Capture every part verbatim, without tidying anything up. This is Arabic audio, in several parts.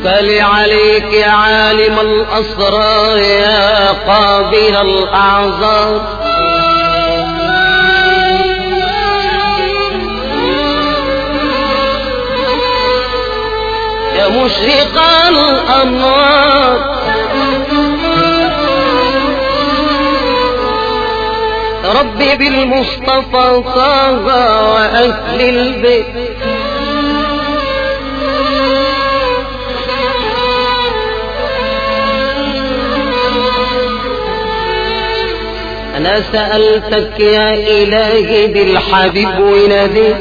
توكلي عليك يا عالم الأسرار يا قابل الأعذار يا مشرق الأنوار ربي بالمصطفى طه وأهل البيت أنا سألتك يا إلهي بالحبيب وناديت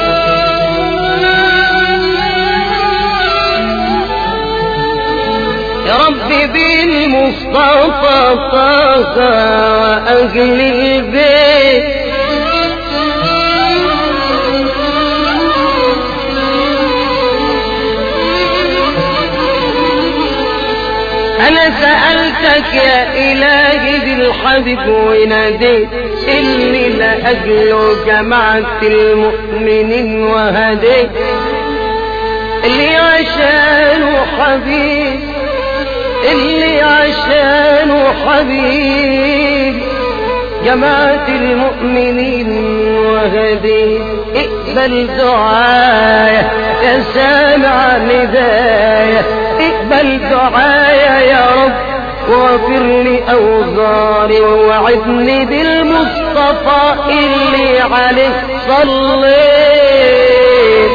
يا ربي بالمصطفى طه وأهل البيت أنا سألتك يا إلهي بالحبيب وناديت اللي لأجله جمعت المؤمنين وهديت اللي عشانه حبيب اللي عشانه حبيب جمعت المؤمنين وهديت اقبل دعايا يا سامع ندايا اقبل دعايا يا رب واغفر لي أوزاري ووعدني بالمصطفى اللي عليه صليت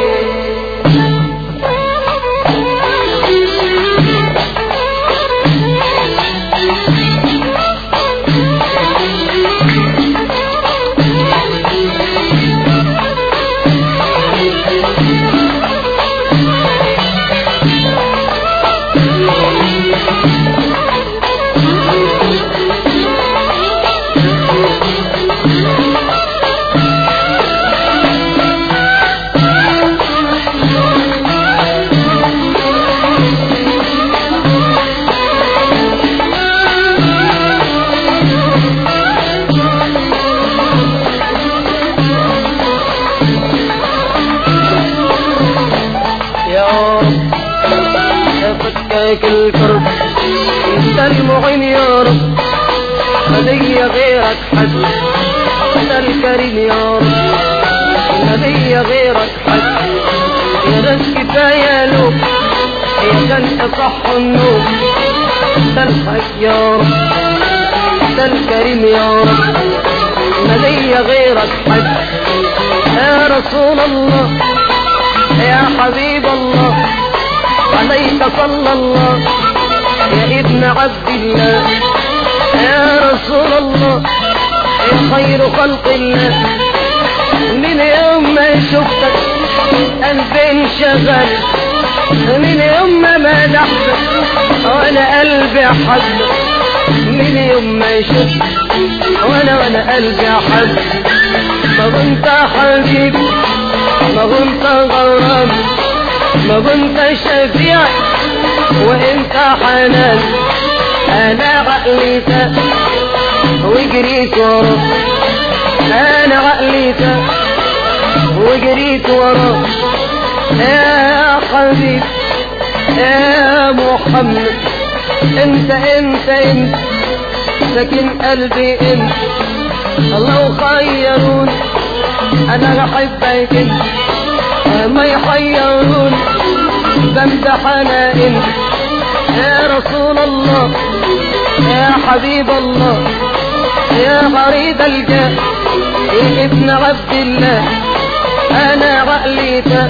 الكرب انت المعين يا رب هدي غيرك حد انت الكريم يا رب هدي غيرك حد يا ناس كفاية له يا جنة صح النوم انت الحق يا رب انت الكريم يا رب هدي غيرك حد يا رسول الله يا حبيب الله عليك صلى الله يا ابن عبد الله يا رسول الله يا خير خلق الله من يوم ما شفتك قلبي انشغل من يوم ما مدحتك وانا قلبي حبك من يوم ما شفتك وانا وانا قلبي حبك ما كنت حبيبي ما كنت غرام ما كنت شفيع وانت حنان انا عقلي تاب وجريت وراه انا عقلي تاب وجريت وراه يا حبيب يا محمد انت انت انت ساكن قلبي انت الله خيروني انا بحبك انت ما يحيرون بمدح انا انت يا رسول الله يا حبيب الله يا غريب الجاه يا ابن عبد الله انا عقلي تاب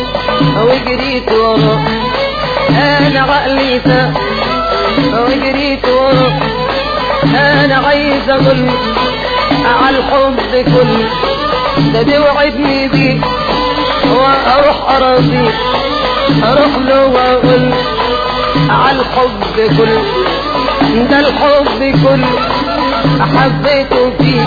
وجريت وراه انا عقلي تاب وجريت وراه انا عايز اقول على الحب كله ده بيوعدني بيه واروح اراضيه اروح له واقول على الحب كله ده الحب كله حبيته فيه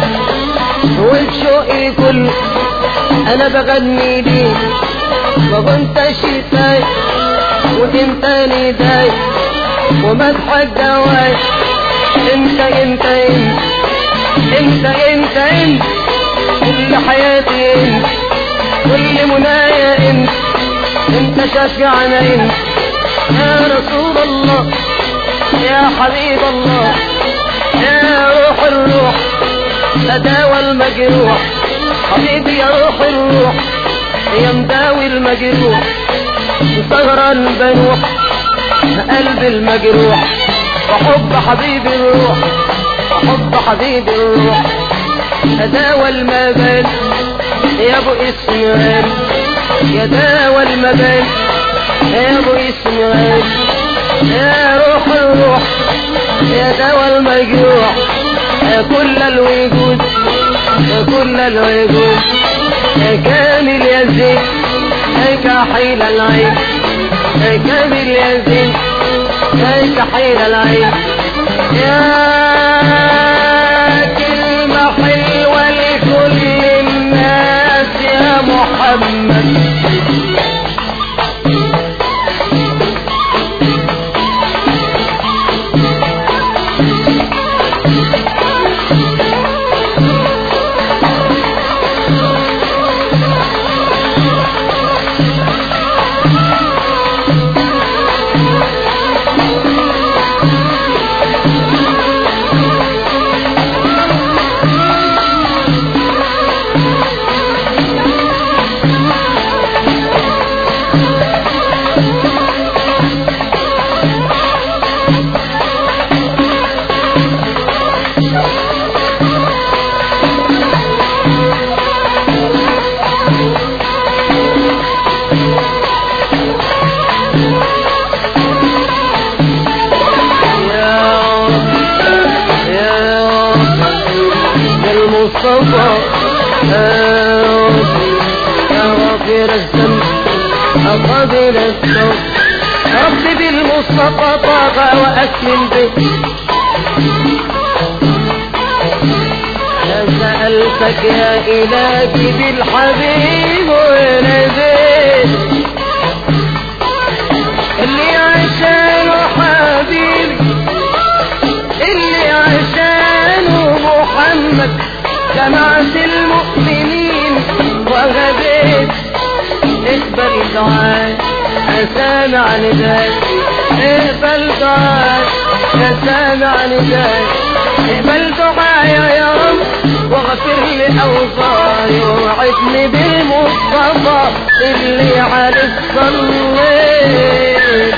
والشوق كله انا بغني ليه ما كنتش شايف وانت نداي ومدحك جواي انت انت انت انت انت انت كل حياتي انت كل منايا انت انت شجعنا انت يا رسول الله يا حبيب الله يا روح الروح تداوى المجروح حبيبي يا روح الروح يا مداوي المجروح سهران بنوح قلب المجروح وحب حبيب الروح وحب حبيب الروح تداوى المبان يا ابو اسماعيل يا داوى المبان يا ابو اسماعيل يا روح الروح يا داوى المجروح يا كل الوجود يا كل الوجود يا كامل يا زين يا كحيل العين يا كامل يا زين يا كحيل العين يا كلمة حلوة لكل الناس يا محمد المصطفى يا غفير الذنب قبل التوب رب بالمصطفى طاغى وأكمل به سألتك يا إلهي بالحبيب ونبيل اللي عشانه حبيبي اللي عشانه محمد جمعت المؤمنين وغبيت اقبل دعاء سامع نداء اقبل دعاء سامع نداء اقبل دعاء يا رب واغفر لي اوصاي ووعدني بالمصطفى اللي عليه صليت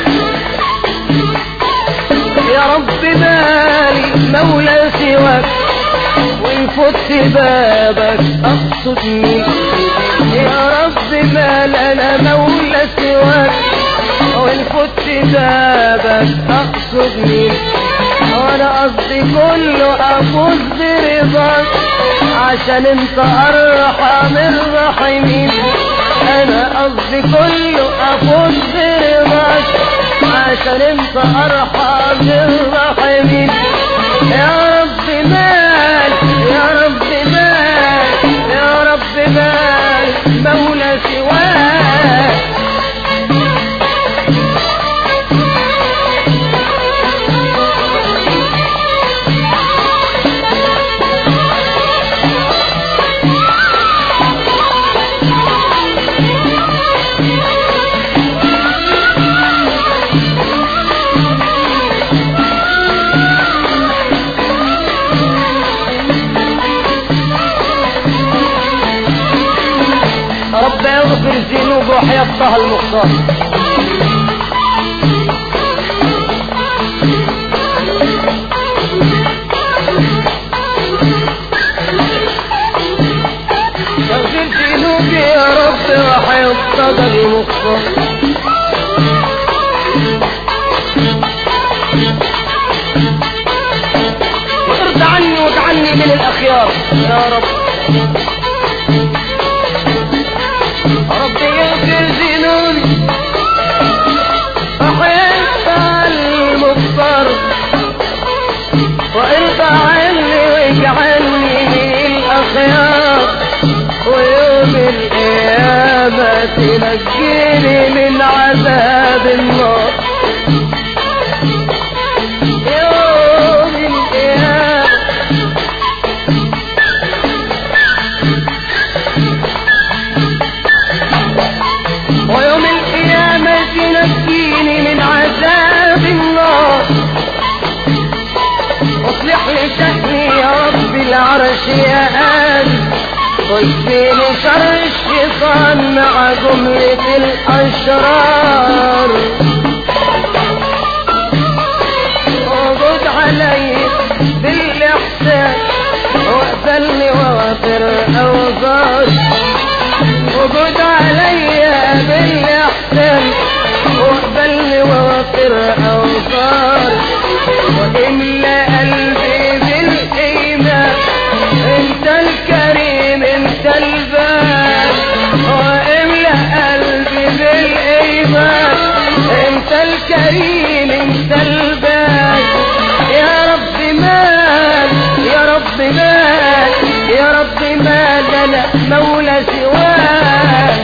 يا رب مالي مولى سواك وإن فت بابك أقصدني يا رب ما لنا مولى سواك وإن فت بابك أقصدني وأنا قصدي كله أفوز برضاك عشان انت أرحم الراحمين أنا قصدي كله أفوز برضاك عشان انت أرحم الراحمين يا رب مال يا رب مال يا رب مال مولى سواك رب يغفر الذنوب وحيطها المختار يغفر الذنوب يا رب وحيطها المختار وارضى عني واجعلني من الأخيار يا رب رب يغفر ذنوبي وحيطها المختار وارضى عني واجعلني من الأخيار ويوم القيامة تنجيني من عذاب النار يوم القيامة ويوم القيامة تنجيني من عذاب يا قلبي ويكفيني شر الشيطان مع جملة الأشرار. وجود علي بالإحسان واقبلني وغفر أوزاري. وجود علي بالإحسان واقبلني وغفر أوزاري. وإملأ قلبي بالإيمان انت الكريم انت الباب. وإملأ قلبي بالإيمان انت الكريم انت الباب. يا رب مال يا رب مال يا رب مال لا مولى سواك.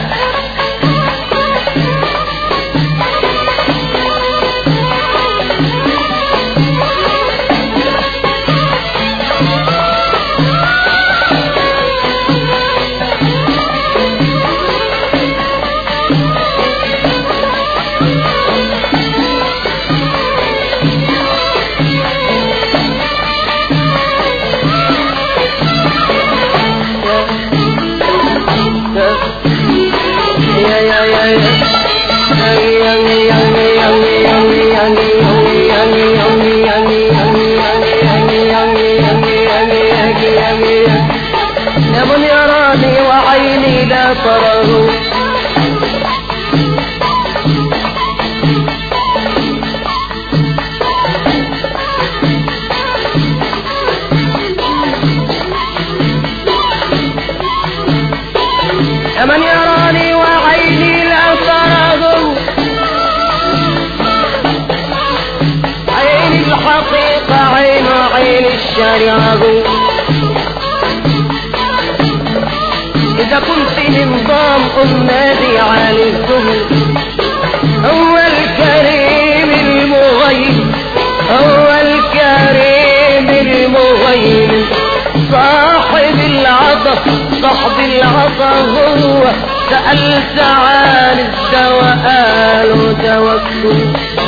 يا من يراني وعيني لا تراه. يا من يراني وعيني لا تراه. عين الحقيقة عين عين الشريعة. إذا كنت نظام النادي عليكم هو الكريم المغيب هو الكريم المغيب صاحب العطف صاحب العطا هو. سألت عن الدواء قالوا توكل.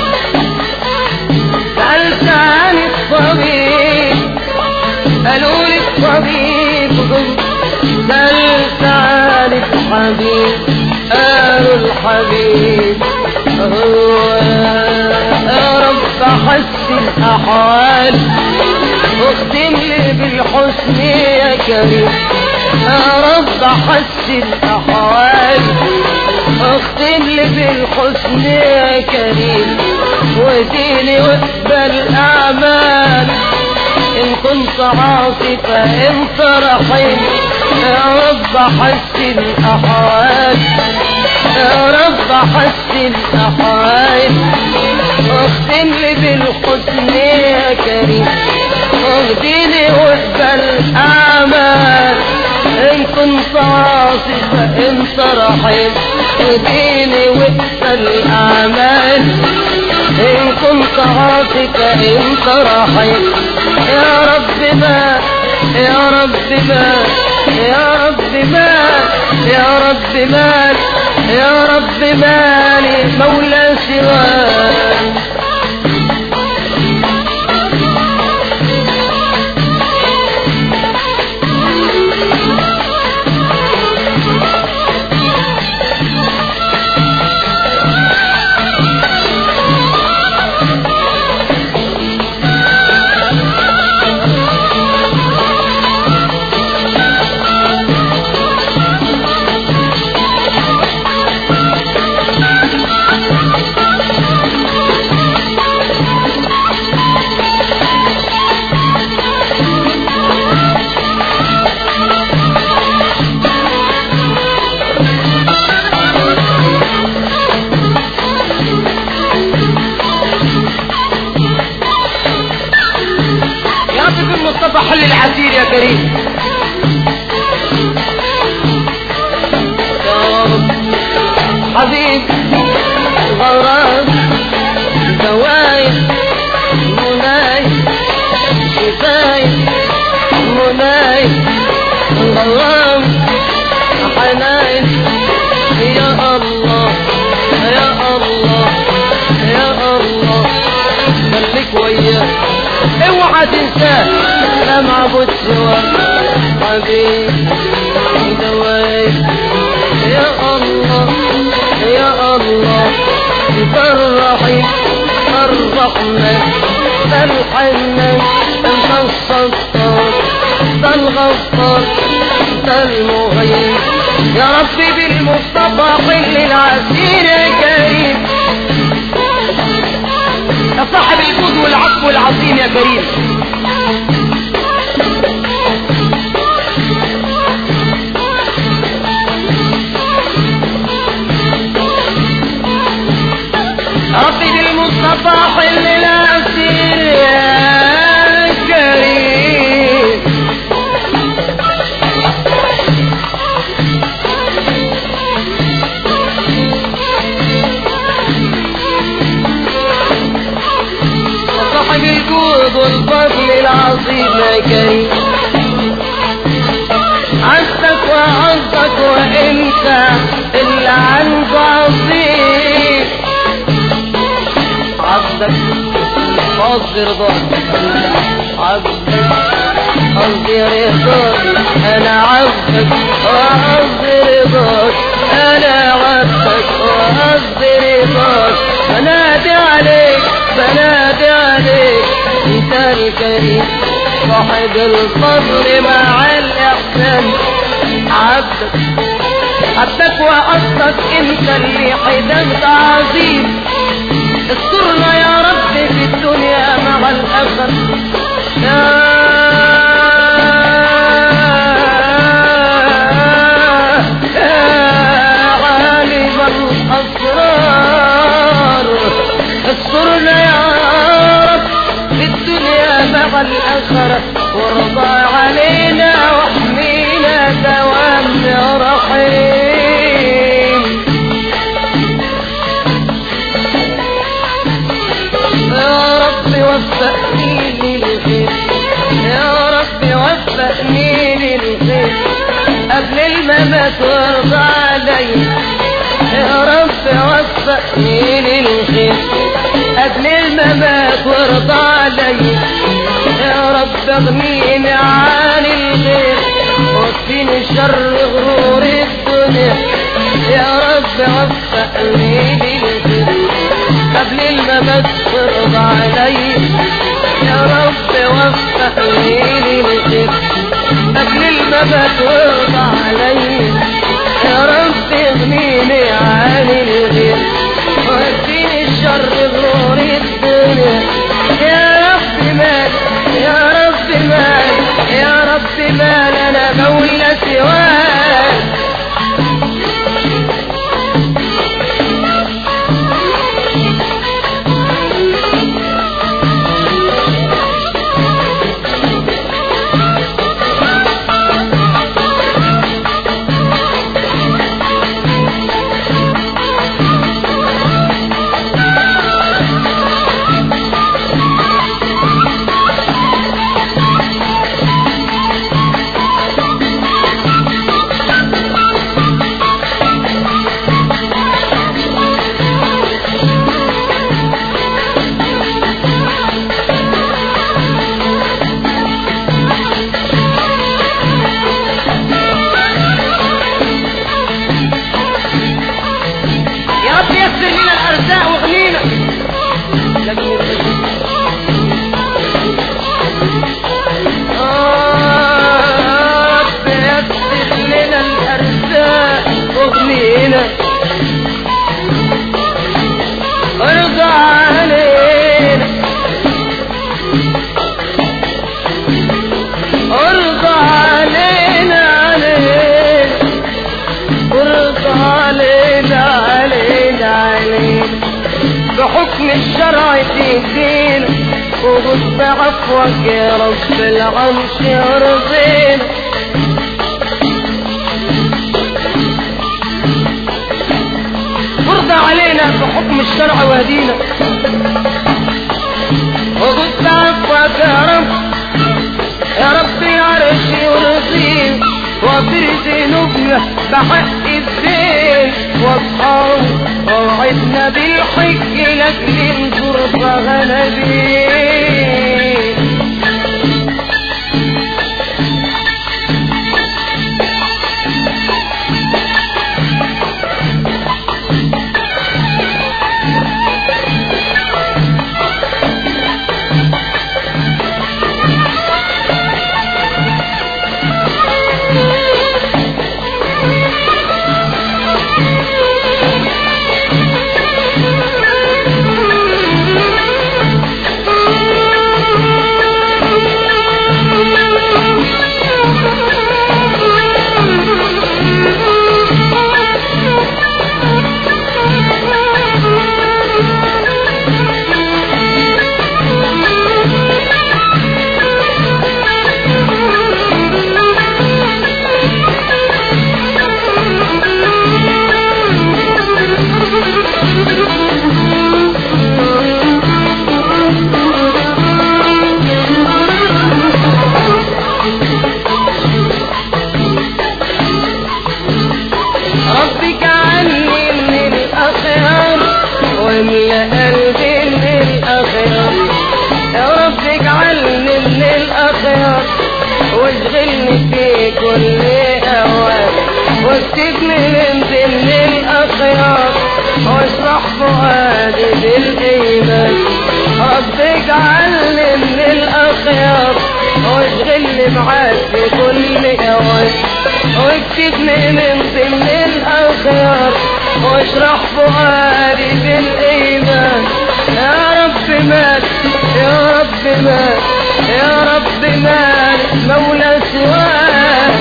سألت عن الطبيب قالوا لي الطبيب. سألت عن الحبيب قالوا الحبيب هو. يا رب حسن أحوالي واختم لي بالحسن يا كريم. يا رب حسن أحوالي واختم لي بالحسن يا كريم. وديني واقبل أعمال إن كنت عاصي فأنت رحيم. يا رب حسن أحوالي يا رب حسن أحوالي واختم لي بالحسن يا كريم. واهديني واقبل أعمال إن كنت عاصي فأنت رحيم. واهديني واقبل أعمال إن كنت عاصي فأنت رحيم. يا رب ما يا رب ما يا رب مال يا رب مال يا رب مالي مولى سواك. حل العسير يا كريم. حبيب غرام دواي مناي شفاي مناي غرام حناي. يا الله يا الله يا الله خليك وياه اوعى تنساه لا معبود سواك. حبيب دواي يا الله يا الله انت الرحيم الرحمن الحنان انت الستار انت الغفار انت المغيب يا ربي بالمصطفى حل العسير يا كريم يا صاحب الجود والعفو العظيم يا كريم ربي بالمصطفى حل العسير يا كريم صاحب الجود والفضل العظيم يا كريم عزك وعزك وانت اللي عنده عظيم عبدك قصدي رضاك عبدك قصدي رضاك انا عبدك وقصدي رضاك انا عبدك وقصدي رضاك بنادي عليك بنادي عليك انت الكريم صاحب الفضل مع الاحسان عبدك عبدك وقصدك انت اللي حدثت عظيم استرنا يا رب في الدنيا مع الآخرة يا عالم الأسرار استرنا يا رب في الدنيا مع الآخرة وارضى علينا واحمينا دوام يا رحيم وفقني للخير يا ربي وفقني للخير قبل الممات وارضى علي يا ربي وفقني للخير قبل الممات وارضى علي يا رب اغنيني عن الغير وكفيني شر غرور الدنيا يا رب وفقني للخير قبل الممات وارضى علي يا رب وفقني للخير قبل الممات وارضى علي يا رب اغنيني عن الغير واديني الشر غرور الدنيا يا رب مال يا رب مال يا رب مال انا مولى سواك بحكم الشرع تهدينا وخذ بعفوك يا رب العرش يرضينا وارضى علينا بحكم الشرع وهدينا وخذ بعفوك يا رب يا رب العرش يرضينا واغفر ذنوبنا بحق الدين واصحابه ووعدنا بالحج لاجل ترضى غنبي الأخيار. يا رب اجعلني من الأخيار واشغلني في كل أوان، واكتبني من ضمن الأخيار واشرح فؤادي بالإيمان. رب اجعلني من الأخيار واشغلني معاك في كل أوان، واكتبني من ضمن الأخيار واشرح فؤادي بالإيمان. يا رب مالك يا رب مالك يا رب مالك مولى سواك.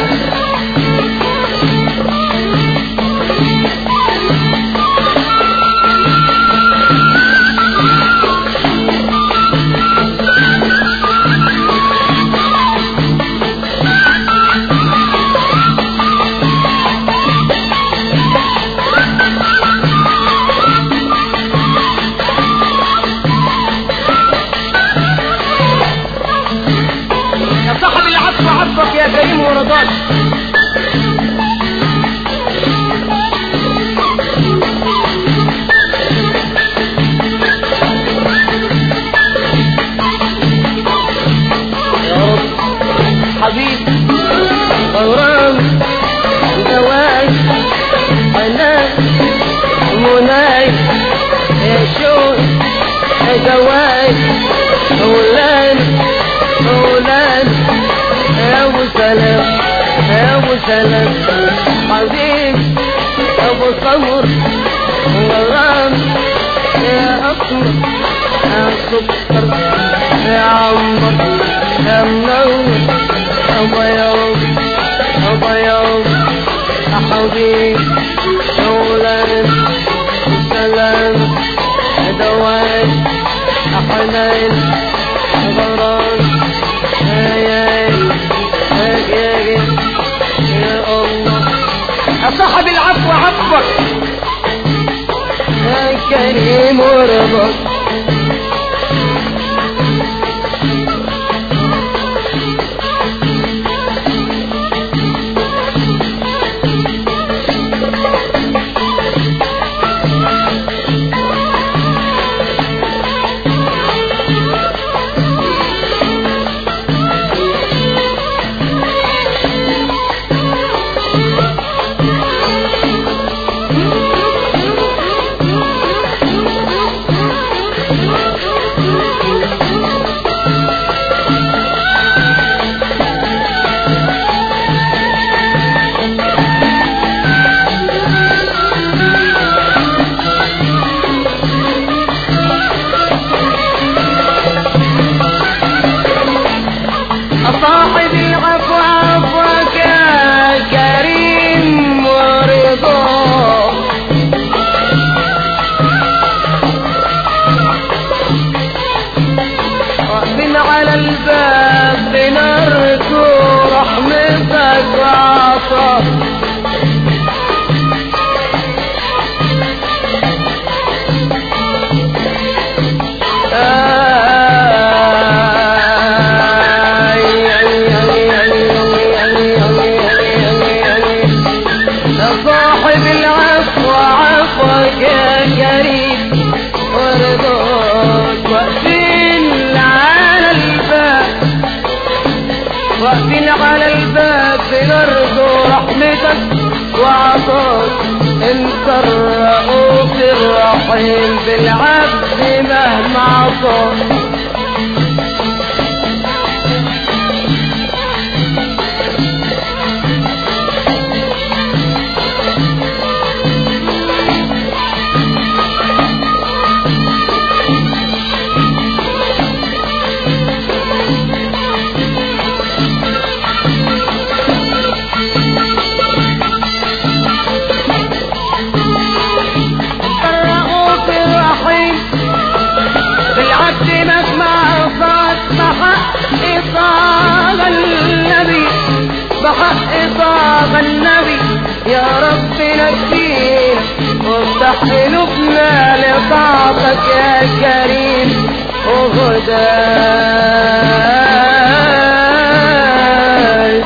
عطفك يا كريم ورضاك. يا رب حبيب غرام دواي انا مناي يا شوق دواي اولاد اولاد يا ابو سلام يا ابو سلام حبيب ابو صبر غرام يا اسمر يا سكر يا عمر يا منور ابا يا رب ابا يا رب يا حبيب شغلان سلام دواي يا حنين غرام يا الله يا صاحب العفو عفوك يا كريم ورضاك. صاحب العفو عفوك يا كريم ورضاك. واقفين على الباب بنرجو رحمتك وعطاك. صاحب العفو عفوك يا كريم ورضاك. واقفين على الباب واقفين على الباب بنرجو رحمتك وعطاك. انت الرؤوف الرحيم بالعبد مهما عطاك. بحق طاغ النبي يا رب نجينا وافتح قلوبنا لطاعتك يا كريم وهداك.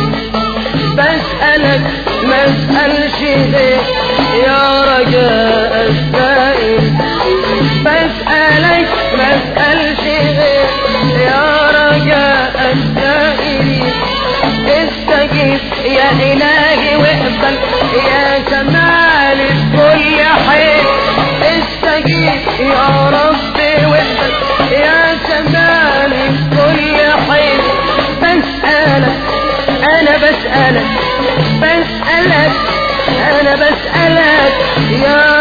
بسألك ما اسألش ليه يا رجاء السائل. بسألك ما بسألش غير يا رجاء السائلين استجيب يا إلهي واقبل يا سمال كل حين استجيب يا ربي واقبل يا سمال كل حين بسألك أنا بسألك بسألك أنا بسألك يا